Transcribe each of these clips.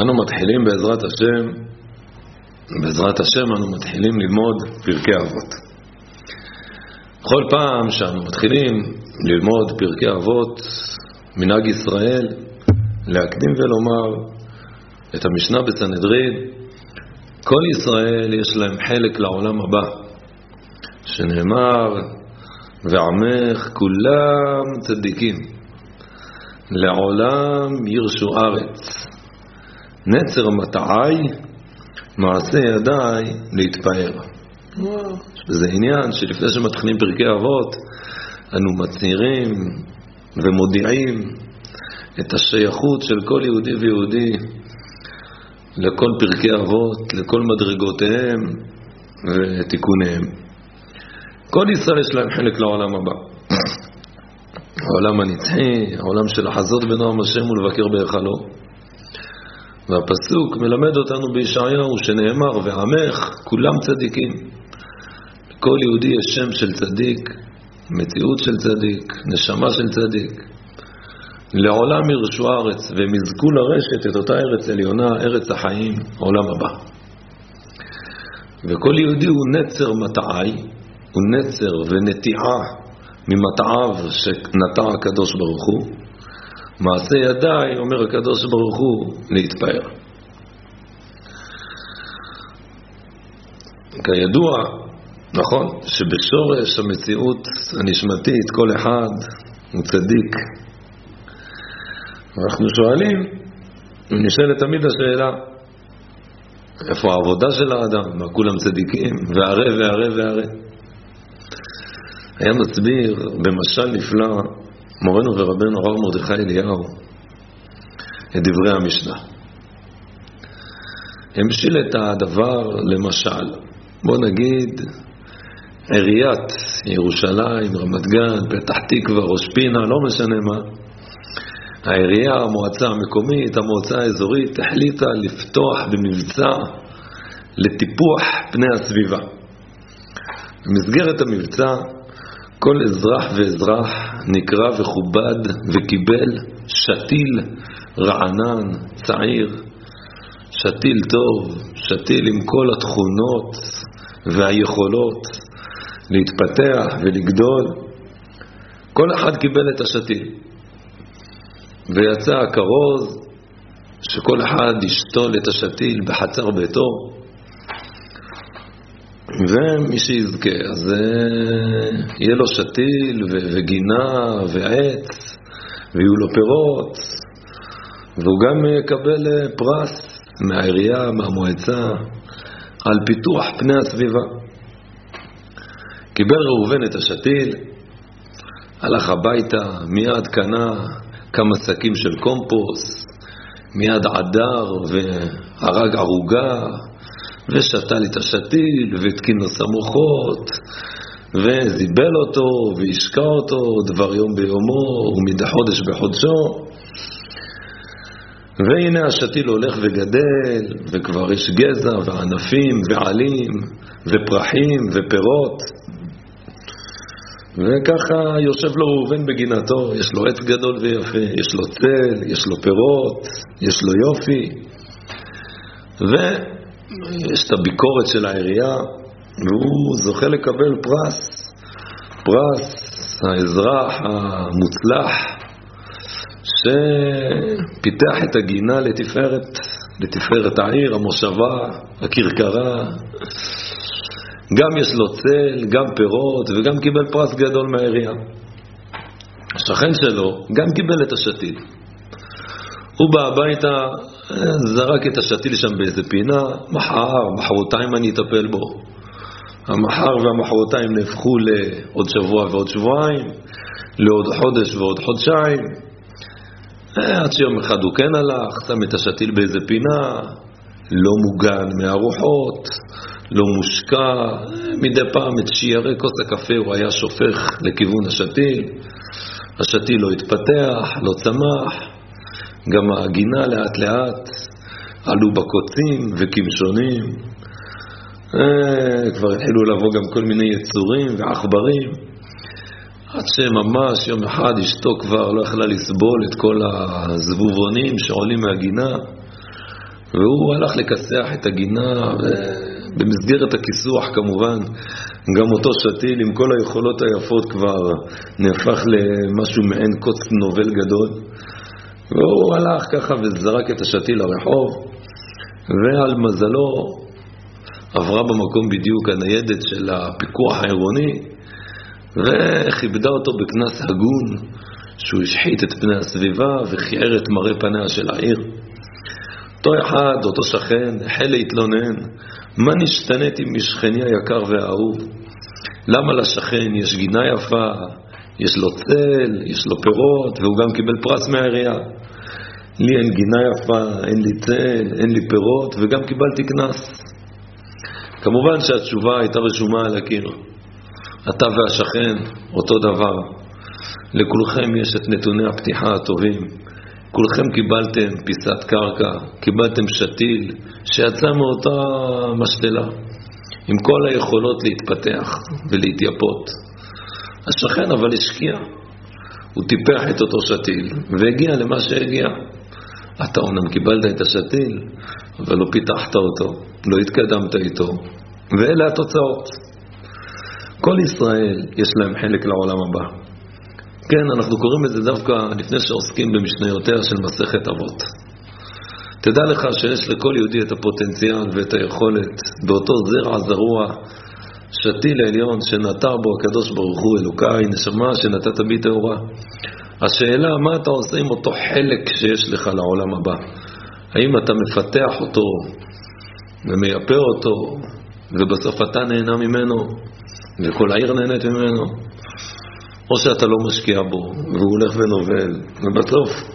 אנו מתחילים בעזרת השם אנו מתחילים ללמוד פרקי אבות. בכל פעם שאנו מתחילים ללמוד פרקי אבות, מנהג ישראל להקדים ולומר את המשנה בסנהדרין, כל ישראל יש להם חלק לעולם הבא, שנאמר ועמך כולם צדיקים, לעולם ירשו ארץ, נצר מטעי מעשה ידיי להתפאר. זה עניין שלפני שמתחילים פרקי אבות אנו מצהירים ומודיעים את השייכות של כל יהודי ויהודי לכל פרקי אבות, לכל מדרגותיהם ותיקוניהם. כל ישראל יש להם חלק לעולם הבא, העולם הנצחי, העולם של לחזות בנועם השם ולבקר בהיכלו. והפסוק מלמד אותנו בישעיהו שנאמר ועמך כולם צדיקים. לכל יהודי יש שם של צדיק, מציאות של צדיק, נשמה של צדיק. לעולם ירשו ארץ, והם יזכו לרשת את אותה ארץ עליונה, ארץ החיים, העולם הבא. וכל יהודי הוא נצר מטעי, הוא נצר ונטיעה ממטעיו שנטע הקדוש ברוך הוא. מעשה ידיי, אומר הקדוש ברוך הוא, להתפאר. כידוע, נכון, שבשורש המציאות הנשמתית כל אחד הוא צדיק. אנחנו שואלים, נשאלת תמיד השאלה, איפה העבודה של האדם? מה כולם צדיקים? והרי. היה מסביר במשל נפלא מורנו ורבנו הרב מרדכי אליהו את דברי המשנה. המשיל את הדבר למשל, בוא נגיד עיריית ירושלים, רמת גן, פתח תקווה, ראש פינה, לא משנה מה, העירייה, המועצה המקומית, המועצה האזורית החליטה לפתוח במבצע לטיפוח פני הסביבה. במסגרת המבצע כל אזרח ואזרח נקרא וחובד וקיבל שתיל רענן, צעיר, שתיל טוב, שתיל עם כל התכונות והיכולות להתפתח ולגדול. כל אחד קיבל את השתיל. ויצא הכרוז שכל אחד ישתול את השתיל בחצר ביתו, ומי שיזכה אז יהיה לו שתיל וגינה ועץ ויהיו לו פירות, והוא גם יקבל פרס מהעירייה, מהמועצה, על פיתוח פני הסביבה. קיבל ראובן את השתיל, הלך הביתה, מיד קנה כמה שקים של קומפוסט, מיד עדר והרג ערוגה ושתל את השתיל והתקין לו סמוכות וזיבל אותו והשקע אותו דבר יום ביומו ומדי חודש בחודשו. והנה השתיל הולך וגדל, וכבר יש גזע וענפים ועלים ופרחים ופירות, וככה יושב לו ראובן בגינתו. יש לו עץ גדול ויפה, יש לו צל, יש לו פירות, יש לו יופי, ויש את הביקורת של העירייה, והוא זוכה לקבל פרס האזרח המוצלח שפיתח את הגינה לתפארת העיר, המושבה, הכרכרה. גם יש לו צל, גם פירות, וגם קיבל פרס גדול מהעירייה. השכן שלו גם קיבל את השתיל. הוא בא הביתה, זרק את השתיל שם באיזה פינה, מחרתיים אני אטפל בו. המחר והמחרתיים נהפכו לעוד שבוע ועוד שבועיים, לעוד חודש ועוד חודשיים. עד שיום אחד הוא כן הלך, שם את השתיל באיזה פינה, לא מוגן מהרוחות, לא מושקע. מדי פעם את שיירי כוס הקפה הוא היה שופך לכיוון השתיל. השתיל לא התפתח, לא צמח. גם הגינה לאט לאט עלו בקוצים וכמשונים. כבר התחילו לבוא גם כל מיני יצורים ועכברים, עד שממש יום אחד אשתו כבר לא יכלה לסבול את כל הזבובונים שעולים מהגינה. והוא הלך לכסח את הגינה, במסגרת הכיסוח כמובן, גם אותו שתיל עם כל היכולות היפות כבר נהפך למשהו מעין קוץ נובל גדול, והוא הלך ככה וזרק את השתיל לרחוב, ועל מזלו עברה במקום בדיוק הניידת של הפיקוח העירוני, וכיבדה אותו בכנס הגון, שהוא השחית את פני הסביבה וחיער את מראה פניה של העיר. אותו אחד, אותו שכן, החל להתלונן, מה נשתניתי משכני היקר והאהוב? למה לשכן יש גינה יפה, יש לו צל, יש לו פירות, והוא גם קיבל פרס מהעירייה. לי אין גינה יפה, אין לי צל, אין לי פירות, וגם קיבלתי כנס. כמובן שהתשובה הייתה רשומה על הקיר. אתה והשכן, אותו דבר. לכולכם יש את נתוני הפתיחה הטובים. כולכם קיבלתם פיסת קרקע, קיבלתם שתיל שיצא מאותה משתלה, עם כל היכולות להתפתח ולהתייפות. השכן אבל השקיע, הוא טיפח את אותו שתיל והגיע למה שהגיע. אתה אומנם קיבלת את השתיל, אבל לא פיתחת אותו, לא התקדמת איתו, ואלה התוצאות. כל ישראל יש להם חלק לעולם הבא. כן, אנחנו קוראים את זה דווקא לפני שעוסקים במשניותיה של מסכת אבות. תדע לך שיש לכל יהודי את הפוטנציאל ואת היכולת, באותו זרע זרוע, שתיל העליון שנטר בו הקדוש ברוך הוא, אלוקי, נשמה שנתת בי טהורה. השאלה, מה אתה עושה עם אותו חלק שיש לך לעולם הבא? האם אתה מפתח אותו ומייפה אותו, ובסוף אתה נהנה ממנו, וכל העיר נהנית ממנו? או שאתה לא משקיע בו, והוא הולך ונובל, ובסוף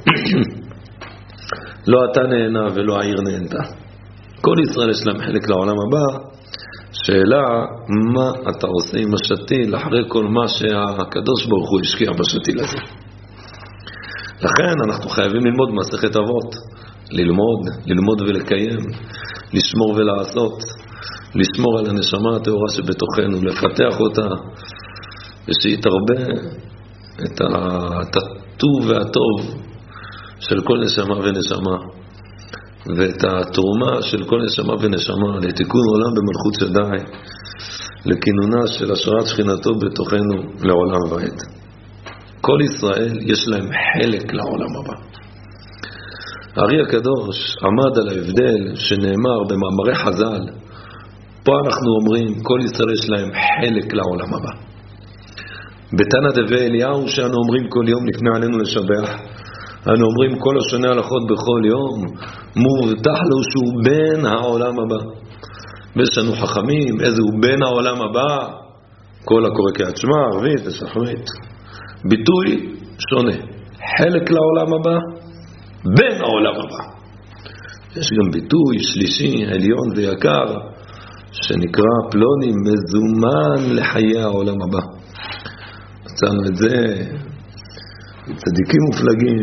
לא אתה נהנה ולא העיר נהנתה. כל ישראל יש להם חלק לעולם הבא. שאלה, מה אתה עושה עם השתיל אחרי כל מה שהקדוש ברוך הוא השקיע בשתיל הזה? לכן אנחנו חייבים ללמוד מסכת אבות, ללמוד ולקיים, לשמור ולעשות, לשמור על הנשמה הטהורה שבתוכנו, לפתח אותה, ושהתרבה את הטוב והטוב של כל נשמה ונשמה, ואת התרומה של כל נשמה ונשמה לתיקון עולם במלכות שדי, לכינונה של השראת שכינתו בתוכנו לעולם ועד. כל ישראל יש להם חלק לעולם הבא. הארי הקדוש עמד על ההבדל שנאמר במאמרי חז"ל. פה אנחנו אומרים כל ישראל יש להם חלק לעולם הבא. בתנא דבי אליהו שאנו אומרים כל יום לפני עלינו לשבח, אנו אומרים כל השונה הלכות בכל יום, מובטח לו שהוא בן העולם הבא. ויש לנו חכמים, איזה הוא בן העולם הבא? כל הקורא קריאת שמע, ערבית ושחרית. ביטוי שונה, חלק לעולם הבא, בן העולם הבא. יש גם ביטוי שלישי, עליון ויקר, שנקרא פלוני מזומן לחיי העולם הבא. מצאנו את זה צדיקים מופלגים,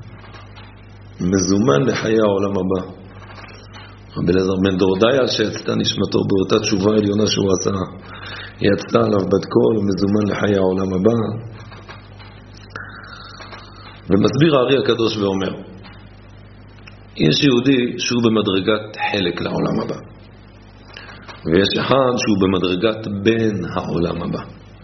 מזומן לחיי העולם הבא. רבי אליעזר בן דורדיה שיצתה נשמתו באותה תשובה עליונה שהוא עשה, יצתה עליו בת קול ומזומן לחיי העולם הבא. ומסביר הארי הקדוש ואומר, יש יהודי שהוא במדרגת חלק לעולם הבא, ויש אחד שהוא במדרגת בן העולם הבא.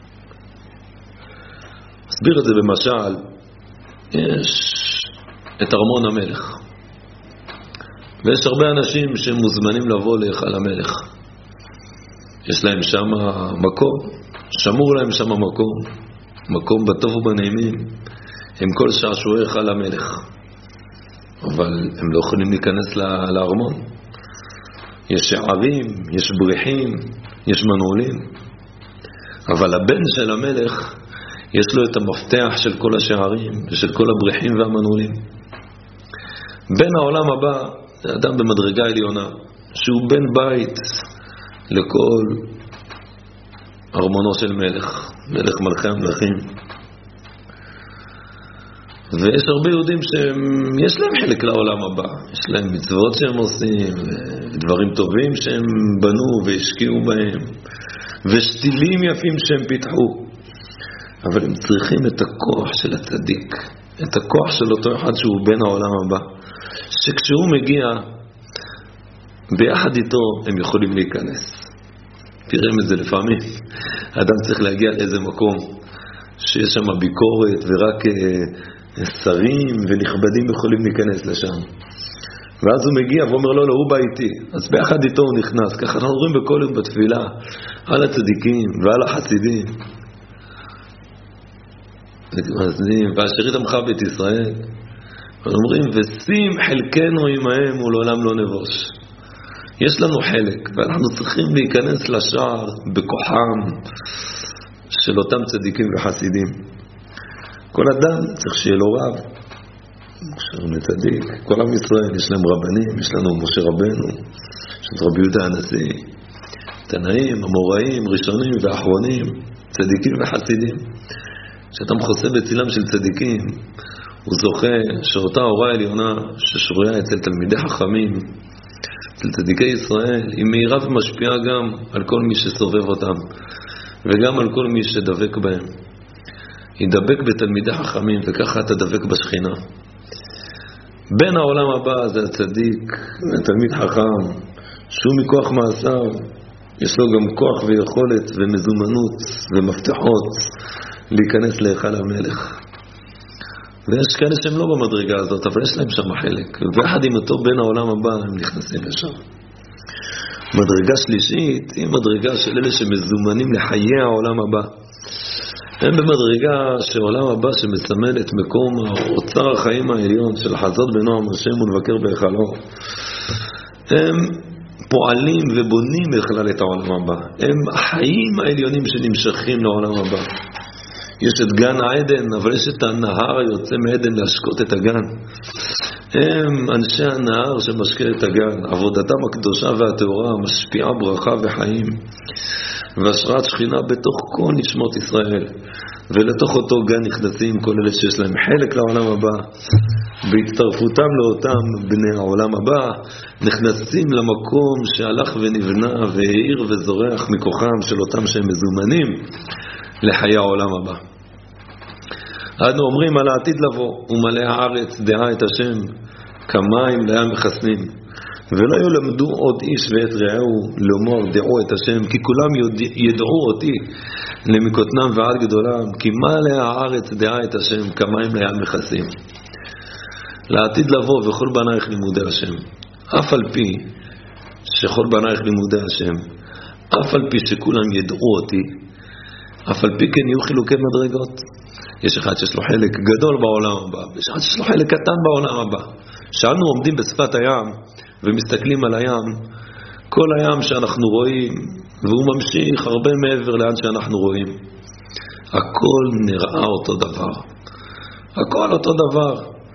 מסביר את זה במשל, יש את ארמון המלך, ויש הרבה אנשים שמוזמנים לבוא להיכל המלך. יש להם שם מקום, שמור להם שם מקום בטוב ובנעימים, עם כל שעשועי היכל המלך. אבל הם לא יכולים להיכנס לארמון. יש שערים, יש בריחים, יש מנעולים. אבל הבן של המלך, יש לו את המפתח של כל השערים ושל כל הבריחים והמנעולים. בן העולם הבא זה אדם במדרגה עליונה, שהוא בן בית לכל ארמונו של מלך מלכי המלכים. ויש הרבה יהודים שיש להם חלק לעולם הבא, יש להם מצוות שהם עושים, דברים טובים שהם בנו והשקיעו בהם, ושתילים יפים שהם פיתחו. אבל הם צריכים את הכוח של הצדיק, את הכוח של אותו אחד שהוא בן העולם הבא, שכשהוא מגיע ביחד איתו הם יכולים להיכנס. תראה את זה לפעמים. האדם צריך להגיע לאיזה מקום שיש שם ביקורת ורק שרים ונכבדים יכולים להיכנס לשם. ואז הוא מגיע ואומר לו, הוא בא איתי. אז ביחד איתו הוא נכנס. ככה אנחנו רואים בכל יום בתפילה על הצדיקים ועל החסידים. ואשרית עמך בית ישראל. אומרים, ושים חלקנו עמהם ולעולם לא נבוש. יש לנו חלק, ואנחנו צריכים להיכנס לשער בכוחם של אותם צדיקים וחסידים. כל אדם צריך שיהיה לו רב, צדיק. כל עם ישראל יש להם רבנים, יש לנו משה רבנו, יש לנו רבי יהודה הנשיא, תנאים, אמוראים, ראשונים ואחרונים, צדיקים וחסידים. כשאתה מחוסה בצילם של צדיקים, הוא זוכה שאותה הוראה עליונה ששרויה אצל תלמידי חכמים, אצל צדיקי ישראל, היא מהירה ומשפיעה גם על כל מי שסובב אותם, וגם על כל מי שדבק בהם. ידבק בתלמידי חכמים, וככה אתה דבק בשכינה. בין העולם הבא זה הצדיק, התלמיד חכם, שהוא מכוח מעשיו, יש לו גם כוח ויכולת ומזומנות ומפתחות להיכנס להיכל המלך. ויש כאלה שהם לא במדרגה הזאת, אבל יש להם שם חלק. ואחד עם אותו בין העולם הבא הם נכנסים לשם. מדרגה שלישית היא מדרגה של אלה שמזומנים לחיי העולם הבא. הם במדרגה שעולם הבא שמסמל את מקום אוצר החיים העליון של חזות בנועם השם ולבקר בהיכלו. הם פועלים ובונים בכלל את העולם הבא. הם החיים העליונים שנמשכים לעולם הבא. יש את גן העדן, אבל יש את הנהר היוצא מעדן להשקות את הגן. הם אנשי הנהר שמשקה את הגן. עבודתם הקדושה והטהורה משפיעה ברכה וחיים. והשראת שכינה בתוך כל נשמות ישראל. ולתוך אותו גן נכנסים כל אלה שיש להם חלק לעולם הבא. בהצטרפותם לאותם בני העולם הבא, נכנסים למקום שהלך ונבנה והאיר וזורח מכוחם של אותם שהם מזומנים לחיי העולם הבא. אנו אומרים על העתיד לבוא, ומלא הארץ דעה את השם, כמים לים מחסנים, ולא ילמדו עוד איש ואת רעהו לומר דעו את השם, כי כולם ידעו אותי למקוטנם ועד גדולם, כי מלא הארץ דעה את השם, כמים לים מחסנים. לעתיד לבוא וכל בנייך לימודי השם, אף על פי שכל בנייך לימודי השם, אף על פי שכולם ידעו אותי, אף על פי כן יהיו חילוקי מדרגות. יש אחד שיש לו חלק גדול בעולם הבא, יש אחד שיש לו חלק קטן בעולם הבא. כשאנו עומדים בשפת הים ומסתכלים על הים, כל הים שאנחנו רואים, והוא ממשיך הרבה מעבר לאן שאנחנו רואים, הכל נראה אותו דבר. הכל אותו דבר.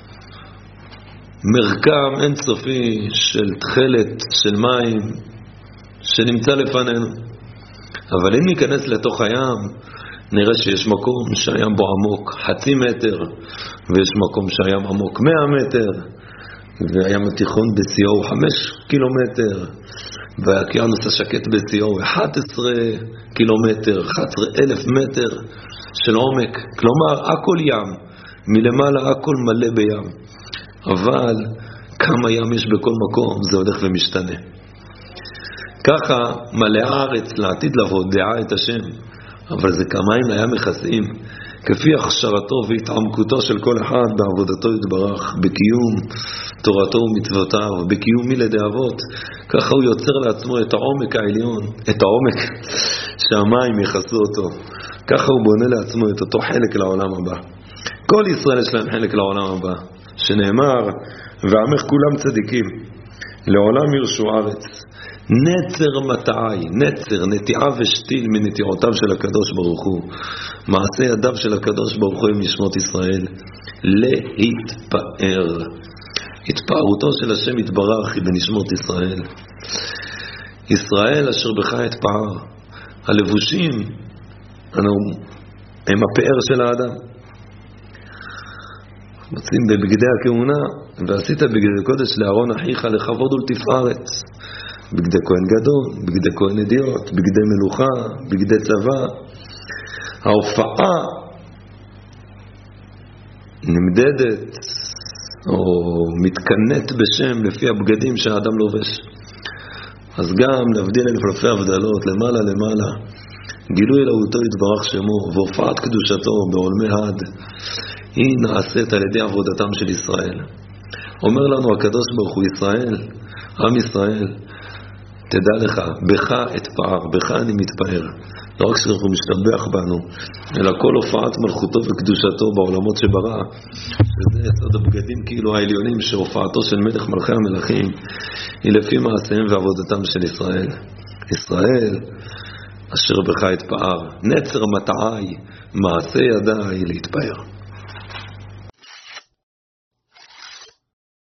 מרקם אינסופי של תחלת, של מים, שנמצא לפנינו. אבל אם ניכנס לתוך הים, נראה שיש מקום שהים בו עמוק 0.5 מטר, ויש מקום שהים עמוק 100 מטר, והים התיכון בשיאו 5 קילומטר, והאוקיינוס השקט בשיאו 11 קילומטר, 11,000 מטר של עומק. כלומר, הכל ים, מלמעלה הכל מלא בים. אבל כמה ים יש בכל מקום, זה הולך ומשתנה. ככה מלא הארץ לעתיד לבוא דעה את השם, אבל זה כמיים לים מכסים, כפי הכשרתו והתעמקותו של כל אחד בעבודתו יתברך, בקיום תורתו ומצוותיו, בקיום מילדי אבות. ככה הוא יוצר לעצמו את העומק העליון, את העומק שהמים יכסו אותו. ככה הוא בונה לעצמו את אותו חלק לעולם הבא. כל ישראל יש להם חלק לעולם הבא, שנאמר, ועמך כולם צדיקים, לעולם ירשו ארץ. נצר מטעי, נצר, נטיעה ושתיל מנטיעותיו של הקדוש ברוך הוא, מעשה ידיו של הקדוש ברוך הוא עם נשמות ישראל, להתפאר. התפארותו של השם יתברך היא בנשמות ישראל. ישראל אשר בך התפאר. הלבושים הם הפאר של האדם. מוצאים בבגדי הכהונה, ועשית בגדי קודש לארון אחיך לכבוד ולתפארת. בגדי כהן גדול, בגדי כהן אדיוט, בגדי מלוכה, בגדי צבא. ההופעה נמדדת או מתקנת בשם לפי הבגדים שהאדם לובש. אז גם להבדיל אלפי הבדלות, למעלה למעלה, גילוי אלוהותו יתברך שמו, והופעת קדושתו בעולמי עד, היא נעשית על ידי עבודתם של ישראל. אומר לנו הקדוש ברוך הוא, ישראל, עם ישראל, תדע לך, בך אתפאר, בך אני מתפאר. לא רק שאנחנו משתבח בנו, אלא כל הופעת מלכותו וקדושתו בעולמות שברא, שזה יסוד הבגדים כאילו העליונים, שהופעתו של מלך מלכי המלכים היא לפי מעשיהם ועבודתם של ישראל. ישראל אשר בך אתפאר, נצר מטעי, מעשה ידיי להתפאר.